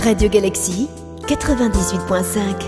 Radio Galaxy 98.5.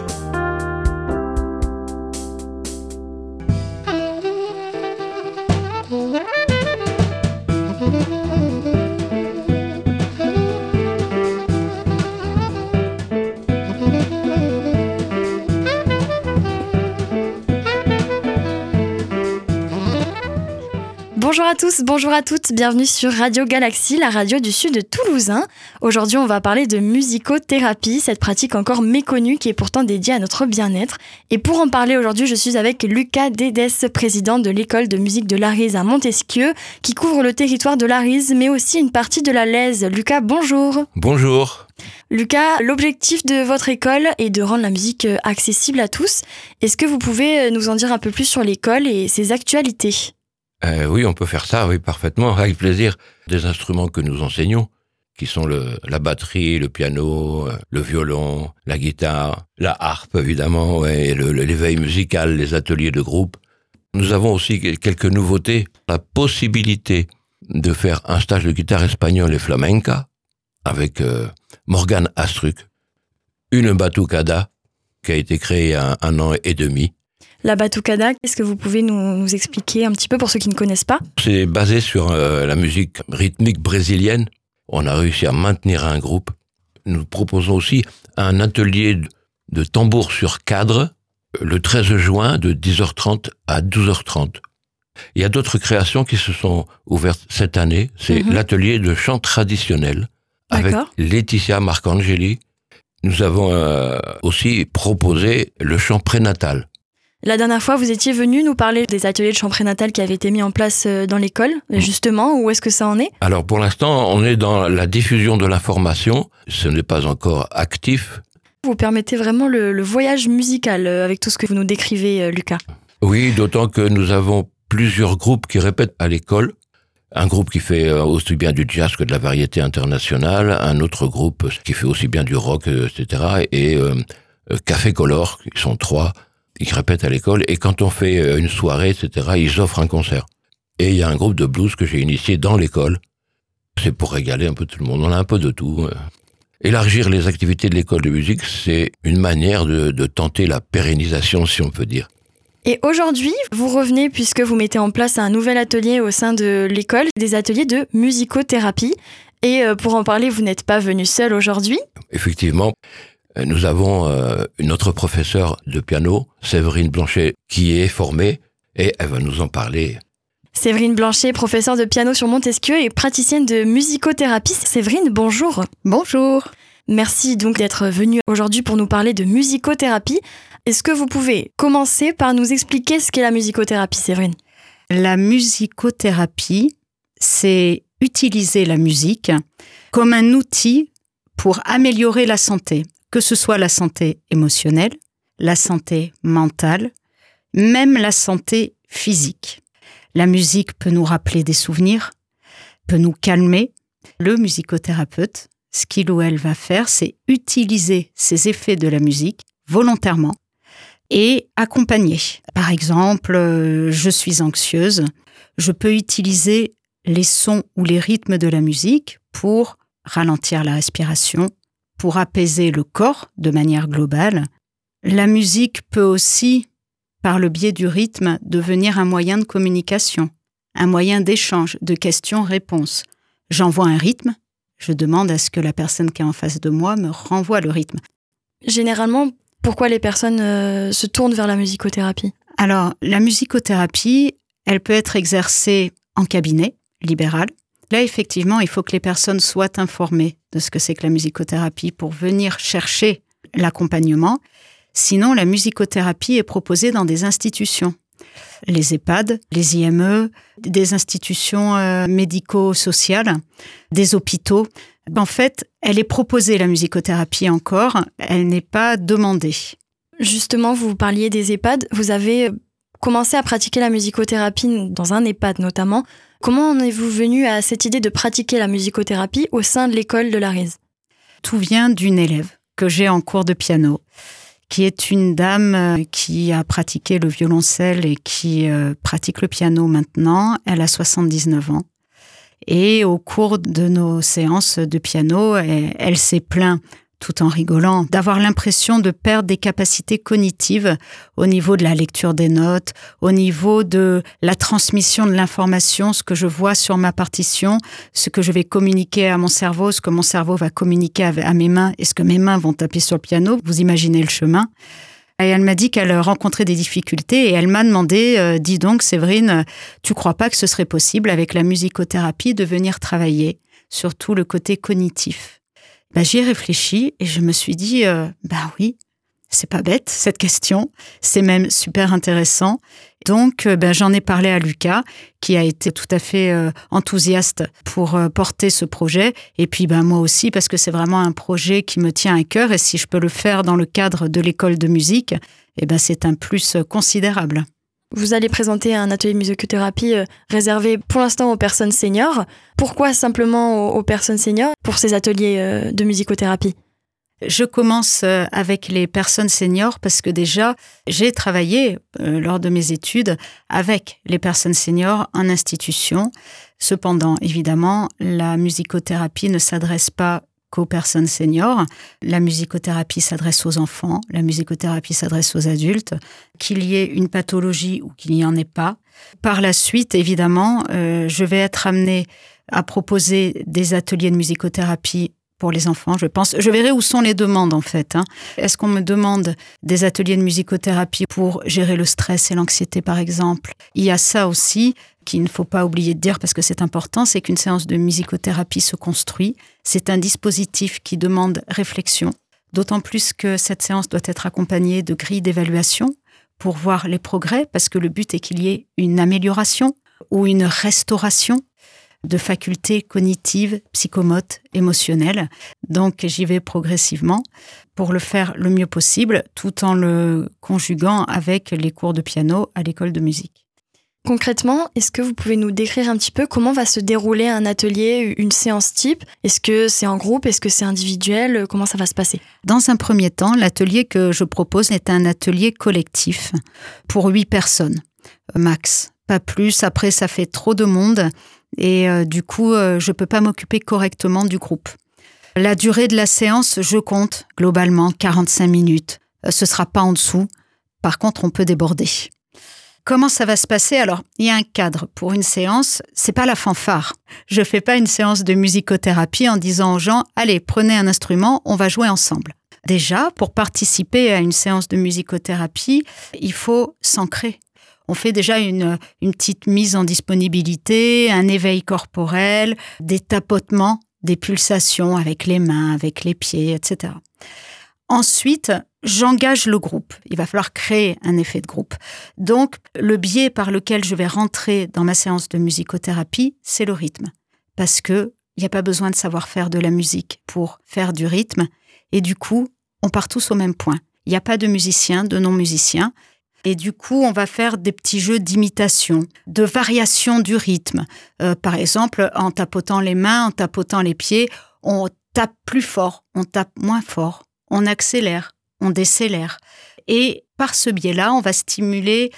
Bonjour à tous, bonjour à toutes, bienvenue sur Radio Galaxy, la radio du sud de Toulousain. Aujourd'hui, on va parler de musicothérapie, cette pratique encore méconnue qui est pourtant dédiée à notre bien-être. Et pour en parler aujourd'hui, je suis avec Lucas Dédès, président de l'école de musique de l'Arize à Montesquieu, qui couvre le territoire de l'Arize, mais aussi une partie de la Lèze. Lucas, bonjour. Bonjour. Lucas, l'objectif de votre école est de rendre la musique accessible à tous. Est-ce que vous pouvez nous en dire un peu plus sur l'école et ses actualités ? Oui, on peut faire ça, oui, parfaitement, avec plaisir. Des instruments que nous enseignons, qui sont la batterie, le piano, le violon, la guitare, la harpe, évidemment, ouais, et l'éveil musical, les ateliers de groupe. Nous avons aussi quelques nouveautés. La possibilité de faire un stage de guitare espagnole et flamenca avec Morgan Astruc. Une batucada qui a été créée il y a un an et demi. La batucada, est-ce que vous pouvez nous expliquer un petit peu pour ceux qui ne connaissent pas ? C'est basé sur la musique rythmique brésilienne. On a réussi à maintenir un groupe. Nous proposons aussi un atelier de tambour sur cadre le 13 juin de 10h30 à 12h30. Il y a d'autres créations qui se sont ouvertes cette année. C'est l'atelier de chant traditionnel avec Laetitia Marcangeli. Nous avons aussi proposé le chant prénatal. La dernière fois, vous étiez venu nous parler des ateliers de chant prénatal qui avaient été mis en place dans l'école, justement. Où est-ce que ça en est ? Alors, pour l'instant, on est dans la diffusion de l'information. Ce n'est pas encore actif. Vous permettez vraiment le voyage musical avec tout ce que vous nous décrivez, Lucas. Oui, d'autant que nous avons plusieurs groupes qui répètent à l'école. Un groupe qui fait aussi bien du jazz que de la variété internationale. Un autre groupe qui fait aussi bien du rock, etc. Et Café Color, ils sont 3. Ils répètent à l'école, et quand on fait une soirée, etc., ils offrent un concert. Et il y a un groupe de blues que j'ai initié dans l'école. C'est pour régaler un peu tout le monde. On a un peu de tout. Élargir les activités de l'école de musique, c'est une manière de tenter la pérennisation, si on peut dire. Et aujourd'hui, vous revenez puisque vous mettez en place un nouvel atelier au sein de l'école, des ateliers de musicothérapie. Et pour en parler, vous n'êtes pas venu seul aujourd'hui. Effectivement. Nous avons notre professeure de piano, Séverine Blanchet, qui est formée, et elle va nous en parler. Séverine Blanchet, professeure de piano sur Montesquieu et praticienne de musicothérapie. Séverine, bonjour. Bonjour. Merci donc d'être venue aujourd'hui pour nous parler de musicothérapie. Est-ce que vous pouvez commencer par nous expliquer ce qu'est la musicothérapie, Séverine ? La musicothérapie, c'est utiliser la musique comme un outil pour améliorer la santé. Que ce soit la santé émotionnelle, la santé mentale, même la santé physique. La musique peut nous rappeler des souvenirs, peut nous calmer. Le musicothérapeute, ce qu'il ou elle va faire, c'est utiliser ces effets de la musique volontairement et accompagner. Par exemple, je suis anxieuse, je peux utiliser les sons ou les rythmes de la musique pour ralentir la respiration, pour apaiser le corps de manière globale. La musique peut aussi, par le biais du rythme, devenir un moyen de communication, un moyen d'échange, de questions-réponses. J'envoie un rythme, je demande à ce que la personne qui est en face de moi me renvoie le rythme. Généralement, pourquoi les personnes se tournent vers la musicothérapie ? Alors, la musicothérapie, elle peut être exercée en cabinet libéral. Là, effectivement, il faut que les personnes soient informées de ce que c'est que la musicothérapie pour venir chercher l'accompagnement. Sinon, la musicothérapie est proposée dans des institutions. Les EHPAD, les IME, des institutions médico-sociales, des hôpitaux. En fait, elle est proposée, la musicothérapie encore, elle n'est pas demandée. Justement, vous parliez des EHPAD. Vous avez commencé à pratiquer la musicothérapie dans un EHPAD notamment. Comment en êtes-vous venu à cette idée de pratiquer la musicothérapie au sein de l'école de l'Arize ? Tout vient d'une élève que j'ai en cours de piano, qui est une dame qui a pratiqué le violoncelle et qui pratique le piano maintenant. Elle a 79 ans. Et au cours de nos séances de piano, elle s'est plainte tout en rigolant, d'avoir l'impression de perdre des capacités cognitives au niveau de la lecture des notes, au niveau de la transmission de l'information, ce que je vois sur ma partition, ce que je vais communiquer à mon cerveau, ce que mon cerveau va communiquer à mes mains et ce que mes mains vont taper sur le piano. Vous imaginez le chemin. Et elle m'a dit qu'elle rencontrait des difficultés et elle m'a demandé, dis donc Séverine, tu crois pas que ce serait possible avec la musicothérapie de venir travailler sur tout le côté cognitif? J'y ai réfléchi et je me suis dit, oui, c'est pas bête cette question, c'est même super intéressant. Donc, j'en ai parlé à Lucas, qui a été tout à fait enthousiaste pour porter ce projet. Et puis, moi aussi, parce que c'est vraiment un projet qui me tient à cœur. Et si je peux le faire dans le cadre de l'école de musique, c'est un plus considérable. Vous allez présenter un atelier de musicothérapie réservé pour l'instant aux personnes seniors. Pourquoi simplement aux personnes seniors pour ces ateliers de musicothérapie ? Je commence avec les personnes seniors parce que déjà, j'ai travaillé lors de mes études avec les personnes seniors en institution. Cependant, évidemment, la musicothérapie ne s'adresse pas qu'aux personnes seniors. La musicothérapie s'adresse aux enfants, la musicothérapie s'adresse aux adultes, qu'il y ait une pathologie ou qu'il n'y en ait pas. Par la suite, évidemment, je vais être amenée à proposer des ateliers de musicothérapie pour les enfants, je pense. Je verrai où sont les demandes, en fait. Est-ce qu'on me demande des ateliers de musicothérapie pour gérer le stress et l'anxiété, par exemple? Il y a ça aussi qu'il ne faut pas oublier de dire parce que c'est important, c'est qu'une séance de musicothérapie se construit. C'est un dispositif qui demande réflexion, d'autant plus que cette séance doit être accompagnée de grilles d'évaluation pour voir les progrès, parce que le but est qu'il y ait une amélioration ou une restauration de facultés cognitives, psychomotes, émotionnelles. Donc, j'y vais progressivement pour le faire le mieux possible, tout en le conjuguant avec les cours de piano à l'école de musique. Concrètement, est-ce que vous pouvez nous décrire un petit peu comment va se dérouler un atelier, une séance type? Est-ce que c'est en groupe? Est-ce que c'est individuel? Comment ça va se passer? Dans un premier temps, l'atelier que je propose est un atelier collectif pour 8 personnes, max. Pas plus, après ça fait trop de monde. Et du coup, je ne peux pas m'occuper correctement du groupe. La durée de la séance, je compte globalement 45 minutes. Ce ne sera pas en dessous. Par contre, on peut déborder. Comment ça va se passer? Alors, il y a un cadre pour une séance. Ce n'est pas la fanfare. Je ne fais pas une séance de musicothérapie en disant aux gens « Allez, prenez un instrument, on va jouer ensemble ». Déjà, pour participer à une séance de musicothérapie, il faut s'ancrer. On fait déjà une petite mise en disponibilité, un éveil corporel, des tapotements, des pulsations avec les mains, avec les pieds, etc. Ensuite, j'engage le groupe. Il va falloir créer un effet de groupe. Donc, le biais par lequel je vais rentrer dans ma séance de musicothérapie, c'est le rythme. Parce qu'il n'y a pas besoin de savoir faire de la musique pour faire du rythme. Et du coup, on part tous au même point. Il n'y a pas de musiciens, de non-musiciens. Et du coup, on va faire des petits jeux d'imitation, de variation du rythme. Par exemple, en tapotant les mains, en tapotant les pieds, on tape plus fort, on tape moins fort, on accélère, on décélère. Et par ce biais-là, on va stimuler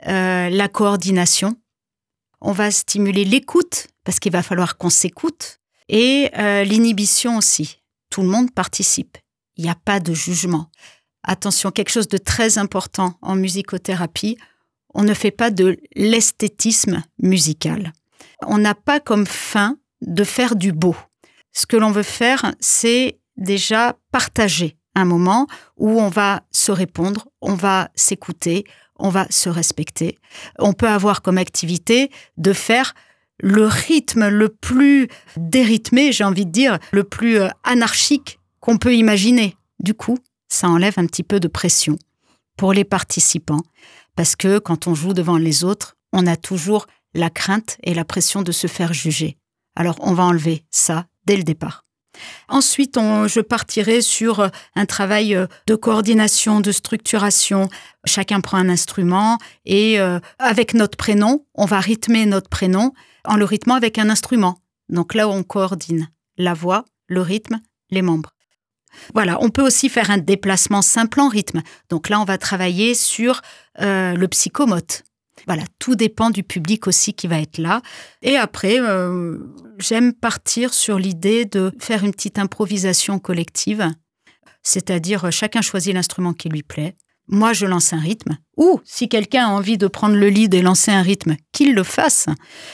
la coordination, on va stimuler l'écoute, parce qu'il va falloir qu'on s'écoute, et l'inhibition aussi. Tout le monde participe, il n'y a pas de jugement. Attention, quelque chose de très important en musicothérapie, on ne fait pas de l'esthétisme musical. On n'a pas comme fin de faire du beau. Ce que l'on veut faire, c'est déjà partager un moment où on va se répondre, on va s'écouter, on va se respecter. On peut avoir comme activité de faire le rythme le plus dérythmé, j'ai envie de dire, le plus anarchique qu'on peut imaginer. Du coup, ça enlève un petit peu de pression pour les participants. Parce que quand on joue devant les autres, on a toujours la crainte et la pression de se faire juger. Alors, on va enlever ça dès le départ. Ensuite, je partirai sur un travail de coordination, de structuration. Chacun prend un instrument et avec notre prénom, on va rythmer notre prénom en le rythmant avec un instrument. Donc là, on coordine la voix, le rythme, les membres. Voilà, on peut aussi faire un déplacement simple en rythme. Donc là, on va travailler sur le psychomote. Voilà, tout dépend du public aussi qui va être là. Et après, j'aime partir sur l'idée de faire une petite improvisation collective c'est-à-dire chacun choisit l'instrument qui lui plaît. Moi, je lance un rythme. Ou, si quelqu'un a envie de prendre le lead et lancer un rythme, qu'il le fasse.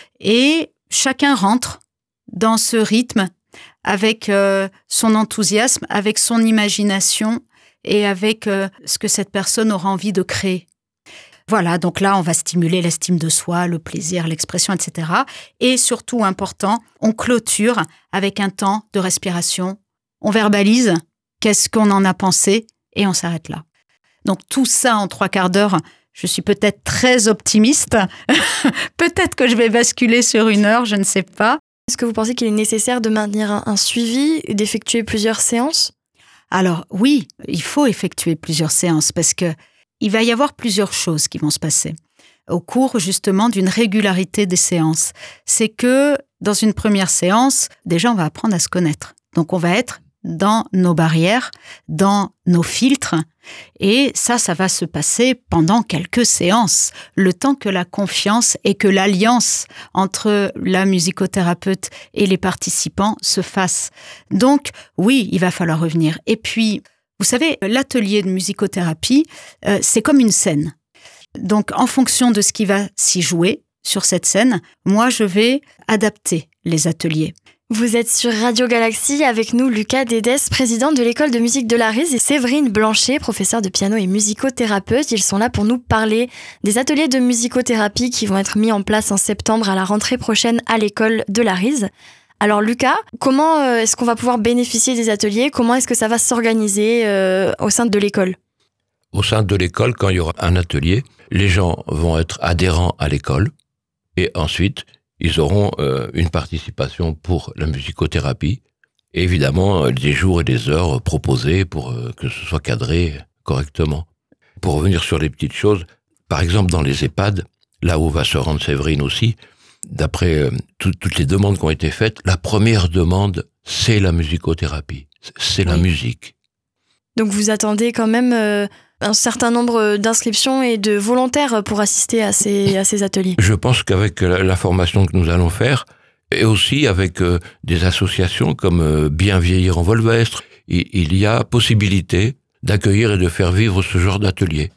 Et chacun rentre dans ce rythme avec son enthousiasme, avec son imagination et avec ce que cette personne aura envie de créer. Voilà, donc là, on va stimuler l'estime de soi, le plaisir, l'expression, etc. Et surtout, important, on clôture avec un temps de respiration. On verbalise qu'est-ce qu'on en a pensé et on s'arrête là. Donc tout ça en 3/4 d'heure, je suis peut-être très optimiste. Peut-être que je vais basculer sur 1 heure, je ne sais pas. Est-ce que vous pensez qu'il est nécessaire de maintenir un suivi et d'effectuer plusieurs séances ? Alors oui, il faut effectuer plusieurs séances parce que il va y avoir plusieurs choses qui vont se passer au cours justement d'une régularité des séances. C'est que dans une première séance, déjà on va apprendre à se connaître. Donc on va être dans nos barrières, dans nos filtres et ça va se passer pendant quelques séances, le temps que la confiance et que l'alliance entre la musicothérapeute et les participants se fasse. Donc oui, il va falloir revenir. Et puis, vous savez, l'atelier de musicothérapie, c'est comme une scène. Donc, en fonction de ce qui va s'y jouer sur cette scène, moi, je vais adapter les ateliers. Vous êtes sur Radio Galaxy avec nous, Lucas Dédès, président de l'école de musique de l'Arise, et Séverine Blanchet, professeur de piano et musicothérapeute. Ils sont là pour nous parler des ateliers de musicothérapie qui vont être mis en place en septembre à la rentrée prochaine à l'école de l'Arise. Alors Lucas, comment est-ce qu'on va pouvoir bénéficier des ateliers ? Comment est-ce que ça va s'organiser au sein de l'école ? Au sein de l'école, quand il y aura un atelier, les gens vont être adhérents à l'école et ensuite, ils auront une participation pour la musicothérapie et évidemment des jours et des heures proposés pour que ce soit cadré correctement. Pour revenir sur les petites choses, par exemple dans les EHPAD, là où va se rendre Séverine aussi, d'après toutes les demandes qui ont été faites, la première demande, c'est la musicothérapie, c'est la musique. Donc vous attendez quand même un certain nombre d'inscriptions et de volontaires pour assister à ces ateliers. Je pense qu'avec la formation que nous allons faire, et aussi avec des associations comme Bien Vieillir en Volvestre, il y a possibilité d'accueillir et de faire vivre ce genre d'atelier.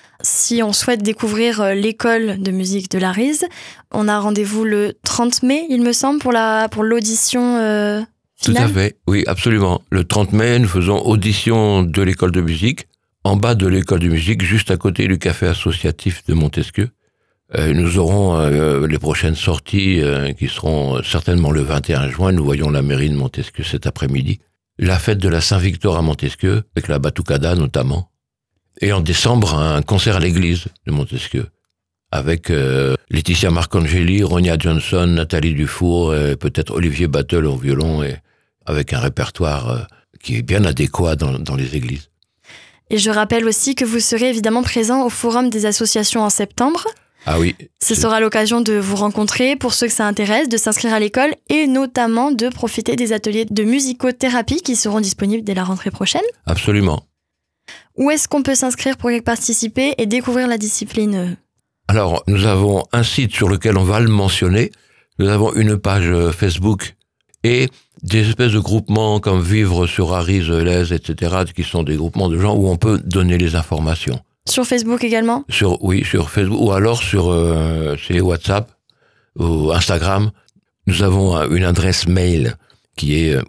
Si on souhaite découvrir l'école de musique de l'Arise, on a rendez-vous le 30 mai, il me semble, pour l'audition finale. Tout à fait, oui, absolument. Le 30 mai, nous faisons audition de l'école de musique, en bas de l'école de musique, juste à côté du café associatif de Montesquieu. Nous aurons les prochaines sorties qui seront certainement le 21 juin. Nous voyons la mairie de Montesquieu cet après-midi. La fête de la Saint-Victor à Montesquieu, avec la batucada notamment. Et en décembre, un concert à l'église de Montesquieu, avec Laetitia Marcangeli, Ronia Johnson, Nathalie Dufour, et peut-être Olivier Battle au violon, et avec un répertoire qui est bien adéquat dans les églises. Et je rappelle aussi que vous serez évidemment présent au Forum des associations en septembre. Ah oui. Ce sera l'occasion de vous rencontrer pour ceux que ça intéresse, de s'inscrire à l'école et notamment de profiter des ateliers de musicothérapie qui seront disponibles dès la rentrée prochaine. Absolument. Où est-ce qu'on peut s'inscrire pour y participer et découvrir la discipline ? Alors, nous avons un site sur lequel on va le mentionner. Nous avons une page Facebook et des espèces de groupements comme Vivre sur Arise, Lez, etc., qui sont des groupements de gens où on peut donner les informations. Sur Facebook également ? Oui, sur Facebook, ou alors sur WhatsApp ou Instagram. Nous avons une adresse mail qui est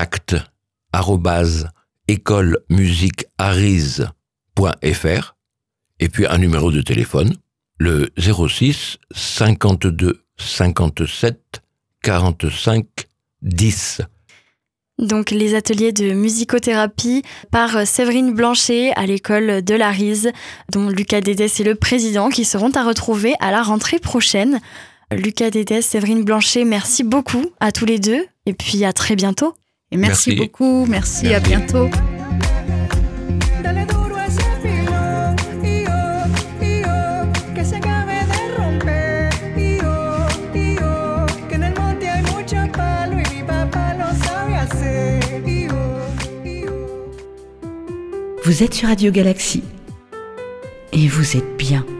contact@écolemusiquearise.fr et puis un numéro de téléphone, le 06 52 57 45 10. Donc les ateliers de musicothérapie par Séverine Blanchet à l'école de l'Arise, dont Lucas Dédès est le président, qui seront à retrouver à la rentrée prochaine. Lucas Dédès, Séverine Blanchet, merci beaucoup à tous les deux et puis à très bientôt. Et merci beaucoup, merci, à bientôt. Vous êtes sur Radio Galaxy et vous êtes bien.